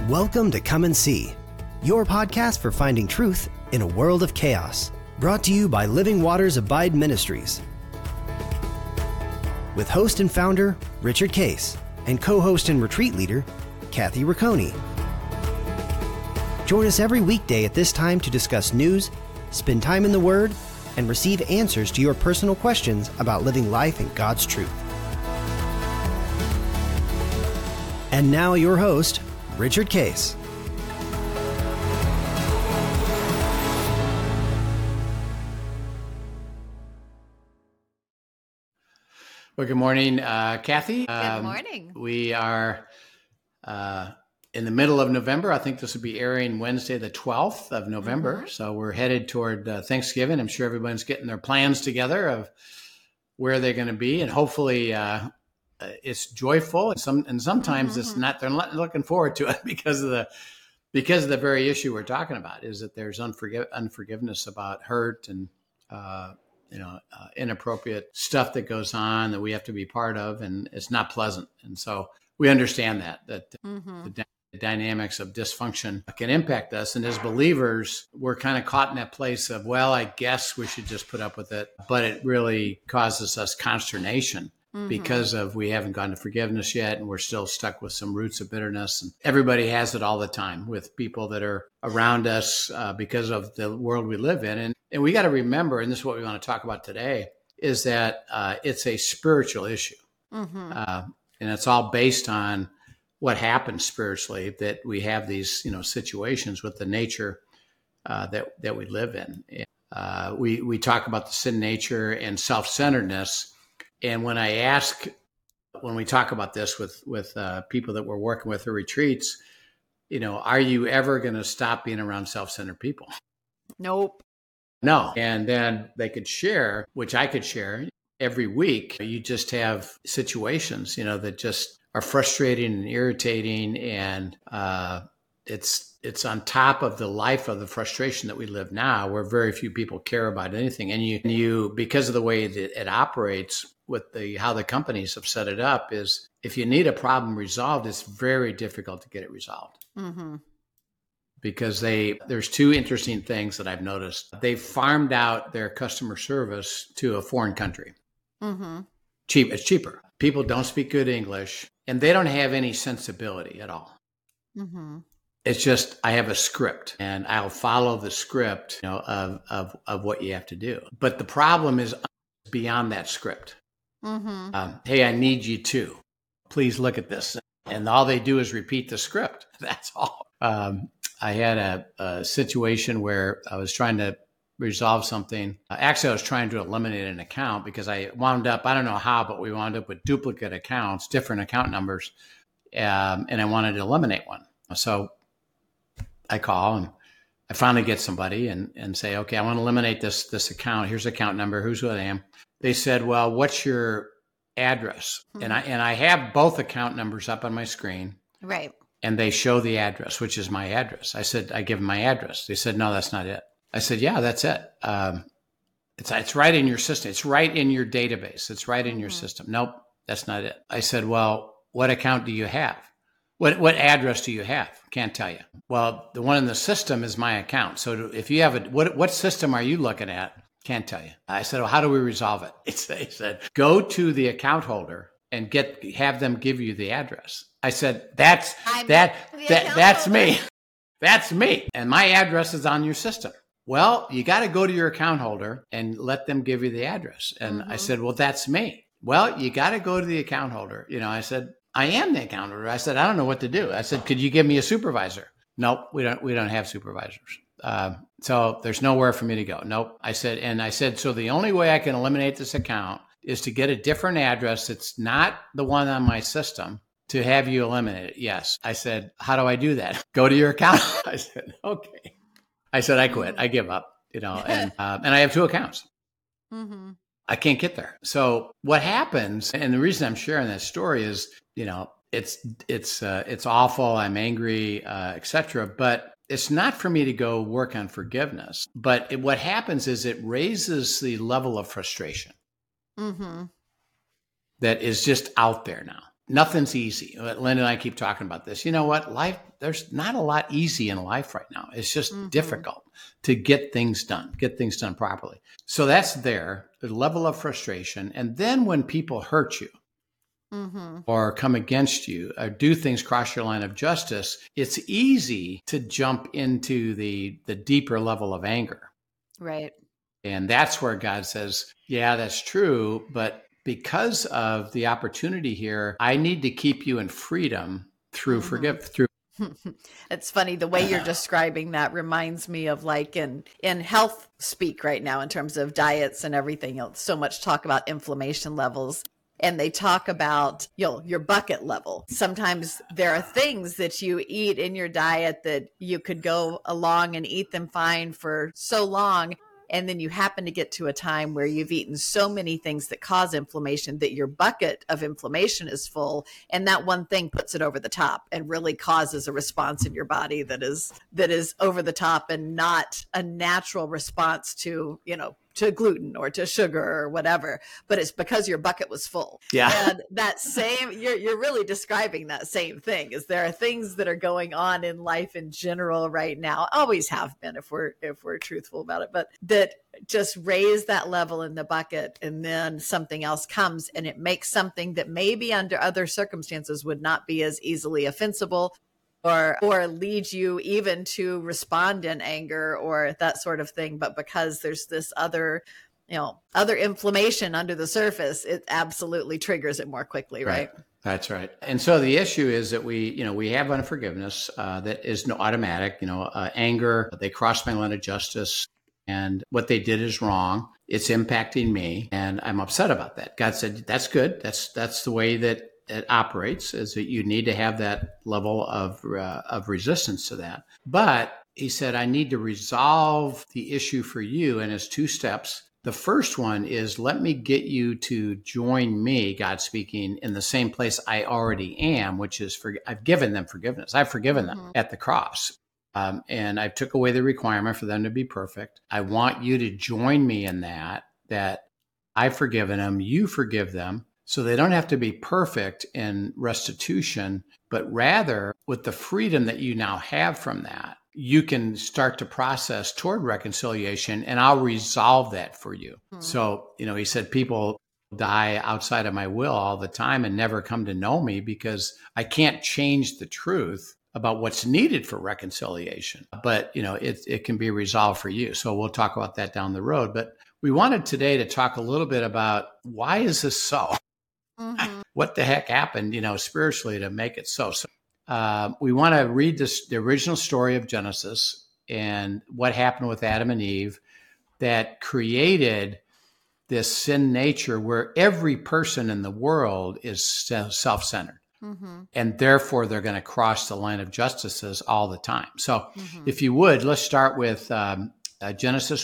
Welcome to Come and See, your podcast for finding truth in a world of chaos. Brought to you by Living Waters Abide Ministries. With host and founder, Richard Case, and co-host and retreat leader, Kathy Riccone. Join us every weekday at this time to discuss news, spend time in the Word, and receive answers to your personal questions about living life in God's truth. And now your host, Richard Case. Well, good morning, Kathy. Good morning. We are in the middle of November. I think this will be airing Wednesday, the 12th of November. Mm-hmm. So we're headed toward Thanksgiving. I'm sure everyone's getting their plans together of where they're going to be, and hopefully it's joyful. And sometimes it's not. They're not looking forward to it because of the very issue we're talking about. Is that there's unforgiveness about hurt and inappropriate stuff that goes on that we have to be part of, and it's not pleasant. And so we understand that the dynamics of dysfunction can impact us. And as believers, we're kind of caught in that place of, well, I guess we should just put up with it. But it really causes us consternation because of we haven't gone to forgiveness yet, and we're still stuck with some roots of bitterness. And everybody has it all the time with people that are around us because of the world we live in. And we got to remember, and this is what we want to talk about today, is that it's a spiritual issue. And it's all based on what happens spiritually, that we have these, situations with the nature that we live in. We talk about the sin nature and self-centeredness. And when we talk about this with people that we're working with or retreats, are you ever going to stop being around self-centered people? Nope. No. And then they could share, which I could share every week. You just have situations, that just are frustrating and irritating. And it's on top of the life of the frustration that we live now, where very few people care about anything. And you because of the way that it operates with how the companies have set it up, is if you need a problem resolved, it's very difficult to get it resolved. Because there's two interesting things that I've noticed. They've farmed out their customer service to a foreign country. It's cheaper. People don't speak good English, and they don't have any sensibility at all. It's just, I have a script, and I'll follow the script, of what you have to do. But the problem is beyond that script. Hey, I need you to. Please look at this. And all they do is repeat the script. That's all. I had a situation where I was trying to resolve something. Actually, I was trying to eliminate an account because I wound up, I don't know how, but we wound up with duplicate accounts, different account numbers, and I wanted to eliminate one. So I call and I finally get somebody and say, okay, I want to eliminate this account. Here's the account number. Here's who I am. They said, well, what's your address? And I have both account numbers up on my screen. Right. And they show the address, which is my address. I said, I give them my address. They said, no, that's not it. I said, yeah, that's it. It's right in your system. It's right in your database. It's right in your system. Nope, that's not it. I said, well, what account do you have? What address do you have? Can't tell you. Well, the one in the system is my account. So if you have what system are you looking at? Can't tell you. I said, well, how do we resolve it? They said, go to the account holder and have them give you the address. I said, that's me. That's me. And my address is on your system. Well, you got to go to your account holder and let them give you the address. And I said, well, that's me. Well, you got to go to the account holder. I said, I am the account holder. I said, I don't know what to do. I said, could you give me a supervisor? Nope, we don't have supervisors. So there's nowhere for me to go. Nope. I said, so the only way I can eliminate this account is to get a different address that's not the one on my system to have you eliminate it. Yes. I said, how do I do that? Go to your account. I said, okay. I said, I quit. I give up, and I have two accounts. I can't get there. So what happens, and the reason I'm sharing that story is, it's awful. I'm angry, etc. But it's not for me to go work on forgiveness. But what happens is it raises the level of frustration that is just out there now. nothing's easy. Linda and I keep talking about this. You know what? There's not a lot easy in life right now. It's just difficult to get things done properly. So that's there, the level of frustration. And then when people hurt you or come against you or do things cross your line of justice, it's easy to jump into the deeper level of anger. Right. And that's where God says, yeah, that's true. But because of the opportunity here, I need to keep you in freedom through It's funny, the way you're describing that reminds me of like in health speak right now in terms of diets and everything. So much talk about inflammation levels. And they talk about your bucket level. Sometimes there are things that you eat in your diet that you could go along and eat them fine for so long. And then you happen to get to a time where you've eaten so many things that cause inflammation that your bucket of inflammation is full. And that one thing puts it over the top and really causes a response in your body that is over the top and not a natural response to gluten or to sugar or whatever, but it's because your bucket was full. Yeah. And that same, you're really describing that same thing. Is there are things that are going on in life in general right now, always have been if we're truthful about it, but that just raise that level in the bucket and then something else comes and it makes something that maybe under other circumstances would not be as easily offensible or lead you even to respond in anger or that sort of thing. But because there's this other inflammation under the surface, it absolutely triggers it more quickly, right? That's right. And so the issue is that we have unforgiveness that is no automatic, anger, they cross my line of justice and what they did is wrong. It's impacting me and I'm upset about that. God said, that's good. That's the way that it operates, is that you need to have that level of resistance to that. But he said, I need to resolve the issue for you. And it's 2 steps. The first one is, let me get you to join me, God speaking, in the same place I already am, which is I've given them forgiveness. I've forgiven them at the cross. And I took away the requirement for them to be perfect. I want you to join me in that I've forgiven them, you forgive them. So they don't have to be perfect in restitution, but rather with the freedom that you now have from that, you can start to process toward reconciliation and I'll resolve that for you. So, he said people die outside of my will all the time and never come to know me because I can't change the truth about what's needed for reconciliation. But, it can be resolved for you. So we'll talk about that down the road. But we wanted today to talk a little bit about why is this so? What the heck happened, spiritually to make it so? So we want to read the original story of Genesis and what happened with Adam and Eve that created this sin nature where every person in the world is self-centered. And therefore, they're going to cross the line of justices all the time. So if you would, let's start with Genesis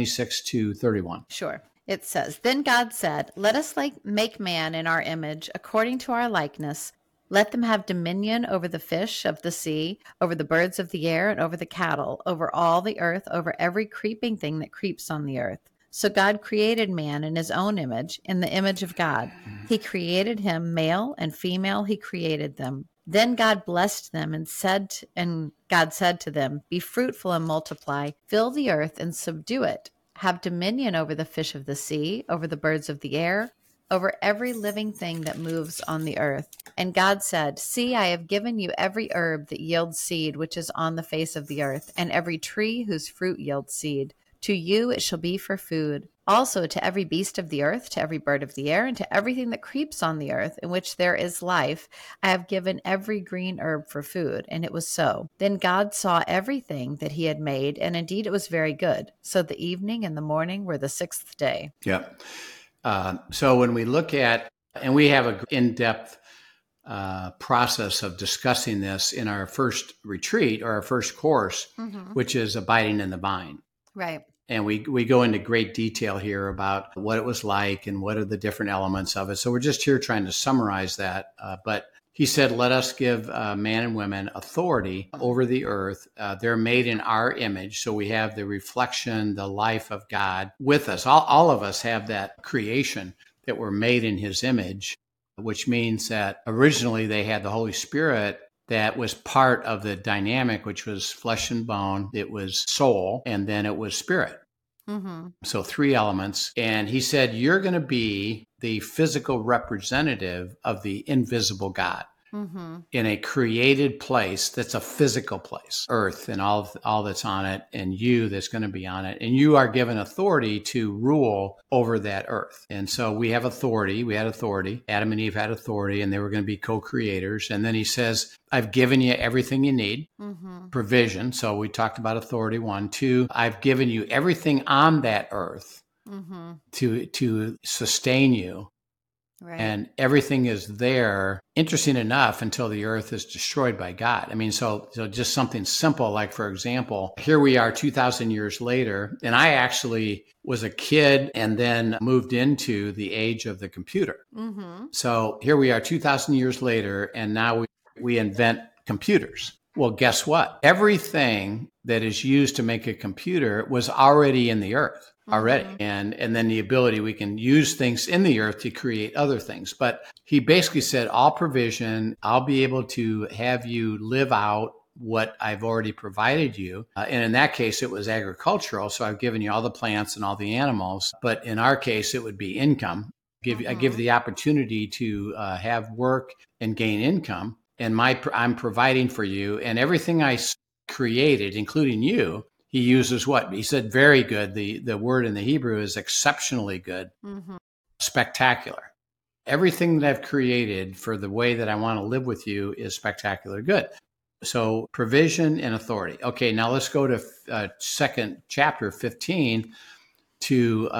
1:26-31. Sure. It says, Then God said, Let us make man in our image, according to our likeness. Let them have dominion over the fish of the sea, over the birds of the air, and over the cattle, over all the earth, over every creeping thing that creeps on the earth. So God created man in his own image, in the image of God. He created him, male and female, he created them. Then God blessed them and God said to them, Be fruitful and multiply, fill the earth and subdue it. Have dominion over the fish of the sea, over the birds of the air, over every living thing that moves on the earth. And God said, See, I have given you every herb that yields seed, which is on the face of the earth, and every tree whose fruit yields seed. To you it shall be for food. Also to every beast of the earth, to every bird of the air, and to everything that creeps on the earth, in which there is life, I have given every green herb for food. And it was so. Then God saw everything that he had made, and indeed it was very good. So the evening and the morning were the 6th day. Yeah. So when we look at, and we have an in-depth process of discussing this in our first retreat or our first course, which is abiding in the vine. Right. And we go into great detail here about what it was like and what are the different elements of it. So we're just here trying to summarize that. But he said, let us give man and women authority over the earth. They're made in our image. So we have the reflection, the life of God with us. All of us have that creation that we're made in his image. which means that originally they had the Holy Spirit that was part of the dynamic, which was flesh and bone, it was soul, and then it was spirit. So 3 elements. And he said, you're going to be the physical representative of the invisible God in a created place that's a physical place, earth and all that's on it, and you that's going to be on it. And you are given authority to rule over that earth. And so we have authority. We had authority. Adam and Eve had authority, and they were going to be co-creators. And then he says, I've given you everything you need, provision. So we talked about authority, 1. 2, I've given you everything on that earth to sustain you. Right. And everything is there, interesting enough, until the earth is destroyed by God. I mean, so just something simple, like, for example, here we are 2,000 years later, and I actually was a kid and then moved into the age of the computer. So here we are 2,000 years later, and now we invent computers. Well, guess what? Everything that is used to make a computer was already in the earth. Already. And then the ability, we can use things in the earth to create other things. But he basically said, all provision, I'll be able to have you live out what I've already provided you. And in that case, it was agricultural. So I've given you all the plants and all the animals. But in our case, it would be income. I give the opportunity to have work and gain income. And I'm providing for you. And everything I created, including you, he uses what? He said, very good. The word in the Hebrew is exceptionally good, spectacular. Everything that I've created for the way that I want to live with you is spectacular good. So provision and authority. Okay, now let's go to second chapter 15 to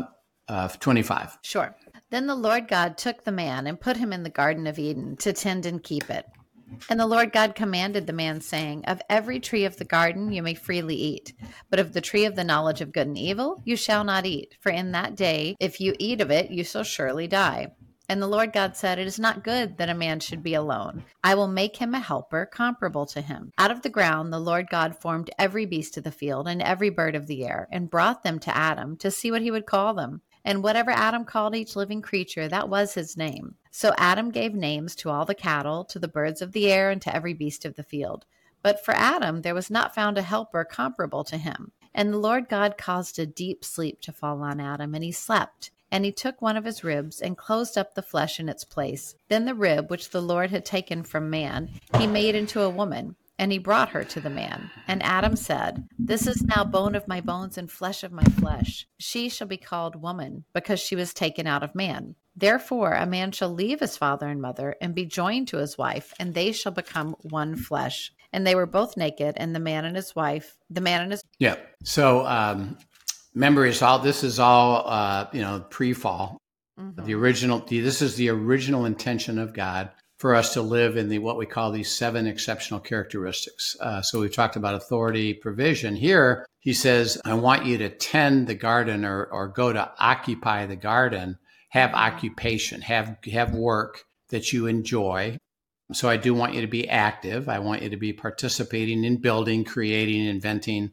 25. Sure. Then the Lord God took the man and put him in the Garden of Eden to tend and keep it. And the Lord God commanded the man, saying, of every tree of the garden you may freely eat, but of the tree of the knowledge of good and evil you shall not eat. For in that day, if you eat of it, you shall surely die. And the Lord God said, it is not good that a man should be alone. I will make him a helper comparable to him. Out of the ground the Lord God formed every beast of the field and every bird of the air, and brought them to Adam to see what he would call them. And whatever Adam called each living creature, that was his name. So Adam gave names to all the cattle, to the birds of the air, and to every beast of the field. But for Adam there was not found a helper comparable to him. And the Lord God caused a deep sleep to fall on Adam, and he slept. And he took one of his ribs and closed up the flesh in its place. Then the rib which the Lord had taken from man, he made into a woman, and he brought her to the man. And Adam said, this is now bone of my bones and flesh of my flesh. She shall be called woman, because she was taken out of man. Therefore a man shall leave his father and mother, and be joined to his wife, and they shall become one flesh. And they were both naked, and the man and his wife, Yeah. So remember, this is all pre-fall. This is the original intention of God for us to live in what we call these 7 exceptional characteristics. So we've talked about authority, provision. Here, he says, I want you to tend the garden or go to occupy the garden, have occupation, have work that you enjoy. So I do want you to be active. I want you to be participating in building, creating, inventing,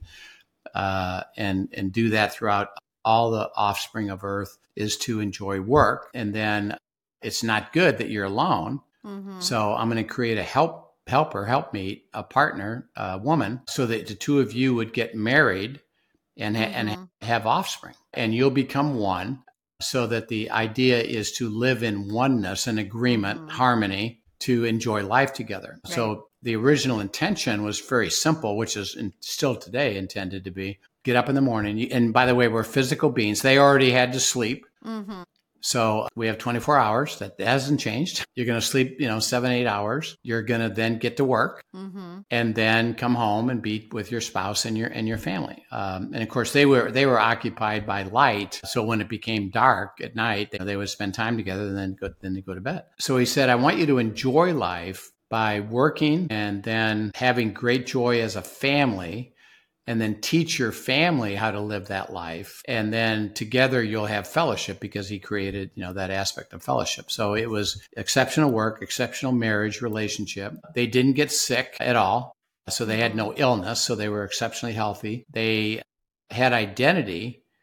and do that throughout all the offspring of earth is to enjoy work. And then it's not good that you're alone. So I'm going to create a helpmeet, a partner, a woman, so that the two of you would get married and have offspring, and you'll become one, so that the idea is to live in oneness and agreement, harmony, to enjoy life together. Right. So the original intention was very simple, which is still today intended to be, get up in the morning. And by the way, we're physical beings. They already had to sleep. So we have 24 hours. That hasn't changed. You're going to sleep, 7-8 hours. You're going to then get to work and then come home and be with your spouse and your family. And of course, they were occupied by light. So when it became dark at night, they would spend time together and then they go to bed. So he said, I want you to enjoy life by working and then having great joy as a family, and then teach your family how to live that life. And then together you'll have fellowship, because he created, that aspect of fellowship. So it was exceptional work, exceptional marriage relationship. They didn't get sick at all. So they had no illness. So they were exceptionally healthy. They had identity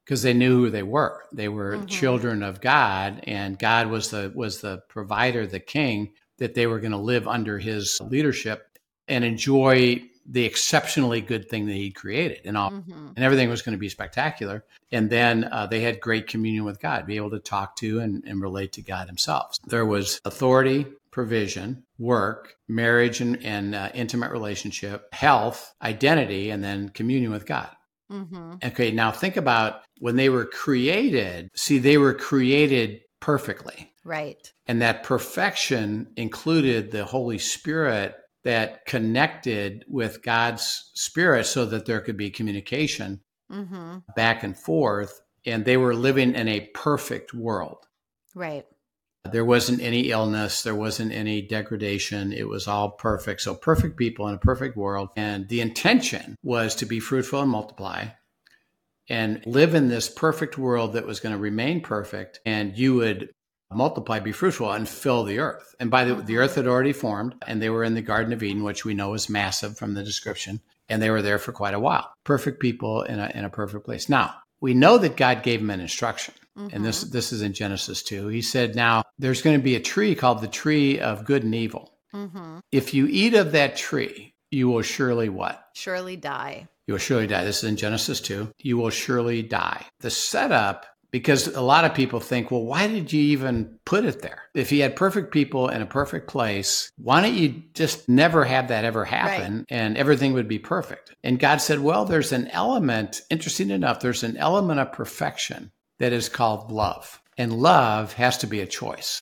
because they knew who they were. They were children of God, and God was the provider, the king, that they were going to live under his leadership and enjoy the exceptionally good thing that he created and all, and everything was going to be spectacular. And then they had great communion with God, be able to talk to and relate to God himself. There was authority, provision, work, marriage and intimate relationship, health, identity, and then communion with God. Okay, now think about when they were created. See, they were created perfectly. Right. And that perfection included the Holy Spirit that connected with God's Spirit so that there could be communication back and forth. And they were living in a perfect world. Right. There wasn't any illness. There wasn't any degradation. It was all perfect. So perfect people in a perfect world. And the intention was to be fruitful and multiply and live in this perfect world that was going to remain perfect. And you would multiply, be fruitful, and fill the earth. And by the earth had already formed, and they were in the Garden of Eden, which we know is massive from the description. And they were there for quite a while. Perfect people in a perfect place. Now, we know that God gave them an instruction. And this is in Genesis 2. He said, now there's going to be a tree called the tree of good and evil. If you eat of that tree, you will surely what? Surely die. You will surely die. This is in Genesis 2. You will surely die. The setup, because a lot of people think, well, why did you even put it there? If you had perfect people in a perfect place, why don't you just never have that ever happen and everything would be perfect? And God said, well, there's an element, interesting enough, there's an element of perfection that is called love. And love has to be a choice.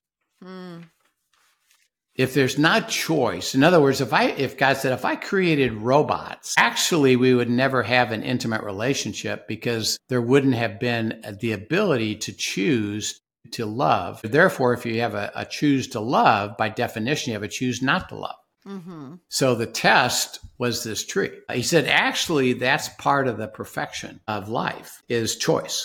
If there's not choice, in other words, if God said, if I created robots, actually we would never have an intimate relationship because there wouldn't have been the ability to choose to love. Therefore, if you have a choose to love, by definition, you have a choose not to love. So the test was this tree. He said, actually, that's part of the perfection of life is choice.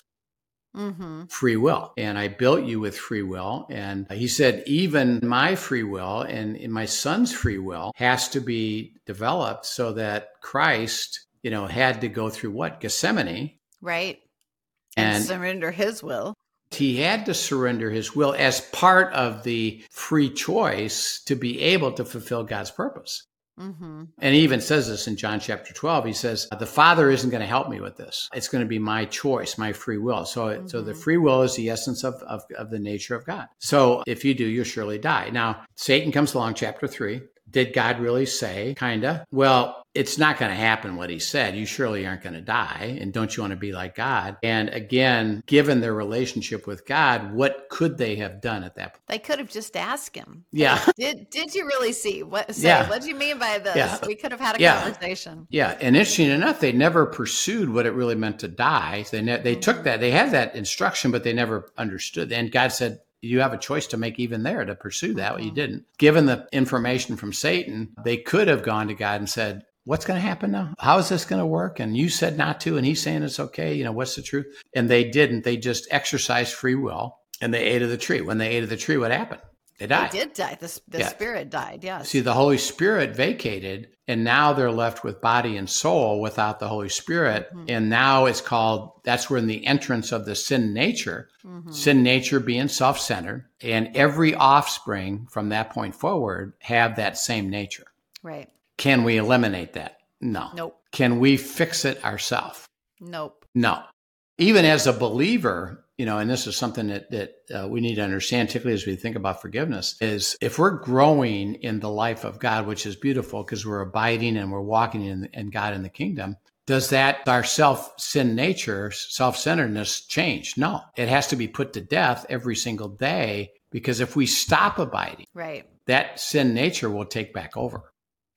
Free will. And I built you with free will. And he said, even my free will and my son's free will has to be developed so that Christ, had to go through what? Gethsemane. Right. And surrender his will. He had to surrender his will as part of the free choice to be able to fulfill God's purpose. And he even says this in John chapter 12. He says, the Father isn't going to help me with this. It's going to be my choice, my free will. So the free will is the essence of the nature of God. So if you do, you'll surely die. Now, Satan comes along, chapter 3. Did God really say, kinda? Well, it's not going to happen what he said. You surely aren't going to die. And don't you want to be like God? And again, given their relationship with God, what could they have done at that point? They could have just asked him. Yeah. Did you really see? What do you mean by this? Yeah. We could have had a conversation. Yeah. And interesting enough, they never pursued what it really meant to die. They took that. They had that instruction, but they never understood. And God said, you have a choice to make even there to pursue that. Well, you didn't. Given the information from Satan, they could have gone to God and said, what's going to happen now? How is this going to work? And you said not to, and he's saying it's okay. What's the truth? And they didn't. They just exercised free will and they ate of the tree. When they ate of the tree, what happened? They died. They did die. The spirit died, yes. See, the Holy Spirit vacated, and now they're left with body and soul without the Holy Spirit. And now it's that's where in the entrance of the sin nature, sin nature being self-centered, and every offspring from that point forward have that same nature. Right. Can we eliminate that? No. Nope. Can we fix it ourselves? Nope. No. Even as a believer, and this is something that we need to understand, particularly as we think about forgiveness, is if we're growing in the life of God, which is beautiful because we're abiding and we're walking in God in the kingdom, does that our sin nature, self-centeredness change? No. It has to be put to death every single day, because if we stop abiding, right, that sin nature will take back over.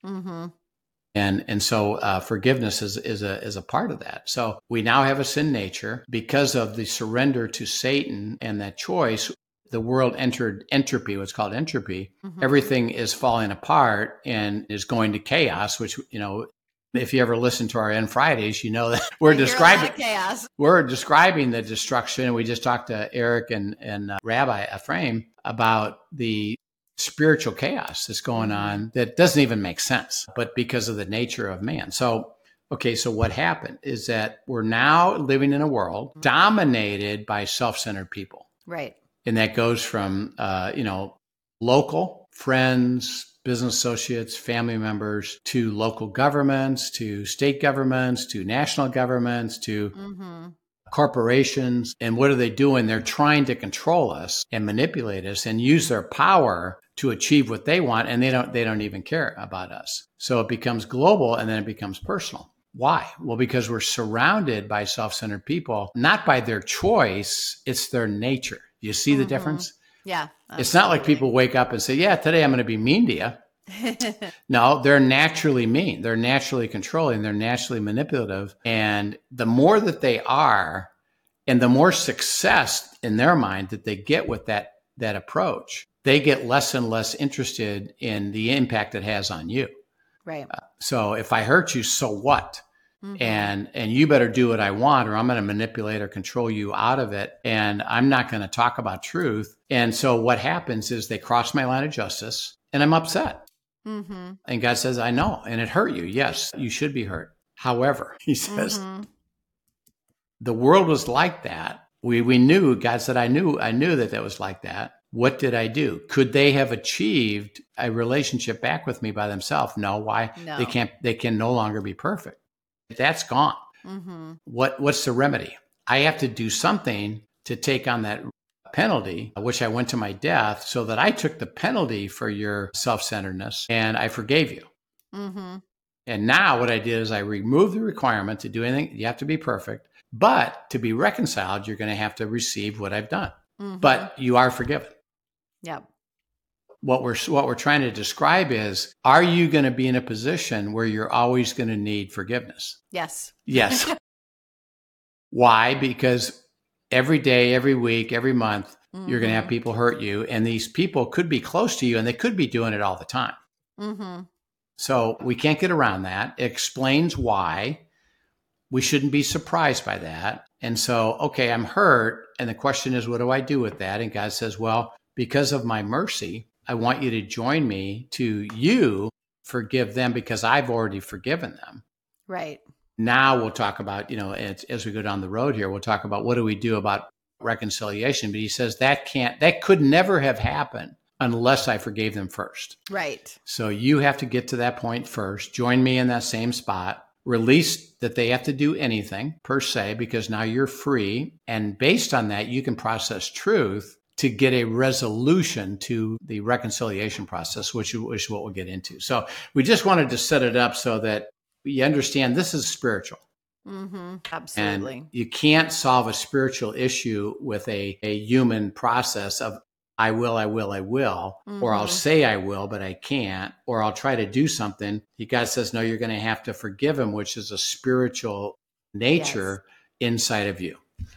And so forgiveness is a part of that. So we now have a sin nature because of the surrender to Satan and that choice. The world entered entropy, what's called entropy. Everything is falling apart and is going to chaos, which, if you ever listen to our End Fridays, that we're describing chaos. We're describing the destruction. And we just talked to Eric and Rabbi Ephraim about the spiritual chaos that's going on that doesn't even make sense, but because of the nature of man. So Okay, so what happened is that we're now living in a world dominated by self-centered people. Right. And that goes from, local friends, business associates, family members, to local governments, to state governments, to national governments, to corporations. And what are they doing? They're trying to control us and manipulate us and use their power to achieve what they want. And they don't even care about us. So it becomes global and then it becomes personal. Why? Well, because we're surrounded by self-centered people, not by their choice. It's their nature. You see the difference? Yeah. Absolutely. It's not like people wake up and say, yeah, today I'm going to be mean to you. No, they're naturally mean. They're naturally controlling. They're naturally manipulative. And the more that they are, and the more success in their mind that they get with that approach, they get less and less interested in the impact it has on you. Right. So if I hurt you, so what? And you better do what I want, or I'm going to manipulate or control you out of it. And I'm not going to talk about truth. And so what happens is they cross my line of justice and I'm upset. And God says, I know. And it hurt you. Yes, you should be hurt. However, he says, the world was like that. We knew, God said, I knew that was like that. What did I do? Could they have achieved a relationship back with me by themselves? No. Why? No. They can no longer be perfect. That's gone. What's the remedy? I have to do something to take on that penalty, which I went to my death, so that I took the penalty for your self-centeredness and I forgave you. And now what I did is I removed the requirement to do anything. You have to be perfect, but to be reconciled, you're going to have to receive what I've done. But you are forgiven. Yep. What we're trying to describe is, are you going to be in a position where you're always going to need forgiveness? Yes. Yes. Why? Because every day, every week, every month, you're going to have people hurt you. And these people could be close to you and they could be doing it all the time. So we can't get around that. It explains why we shouldn't be surprised by that. And so, okay, I'm hurt. And the question is, what do I do with that? And God says, well, because of my mercy, I want you to join me to forgive them because I've already forgiven them. Right. Now we'll talk about, as we go down the road here, we'll talk about what do we do about reconciliation. But he says that could never have happened unless I forgave them first. Right. So you have to get to that point first. Join me in that same spot. Release that they have to do anything per se, because now you're free. And based on that, you can process truth to get a resolution to the reconciliation process, which is what we'll get into. So we just wanted to set it up so that you understand this is spiritual. Absolutely. And you can't solve a spiritual issue with a human process of I will, or I'll say I will, but I can't, or I'll try to do something. God says, no, you're going to have to forgive him, which is a spiritual nature inside of you.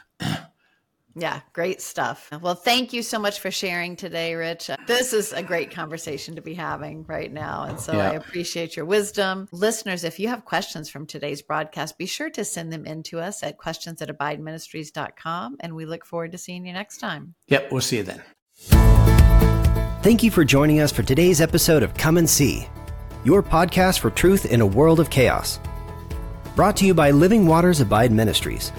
Yeah, great stuff. Well, thank you so much for sharing today, Rich. This is a great conversation to be having right now. And so I appreciate your wisdom. Listeners, if you have questions from today's broadcast, be sure to send them in to us at questions@abideministries.com. And we look forward to seeing you next time. Yep, we'll see you then. Thank you for joining us for today's episode of Come and See, your podcast for truth in a world of chaos. Brought to you by Living Waters Abide Ministries.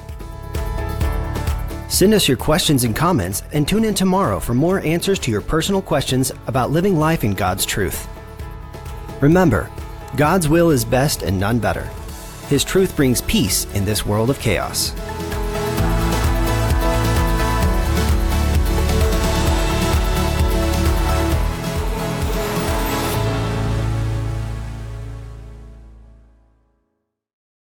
Send us your questions and comments and tune in tomorrow for more answers to your personal questions about living life in God's truth. Remember, God's will is best and none better. His truth brings peace in this world of chaos.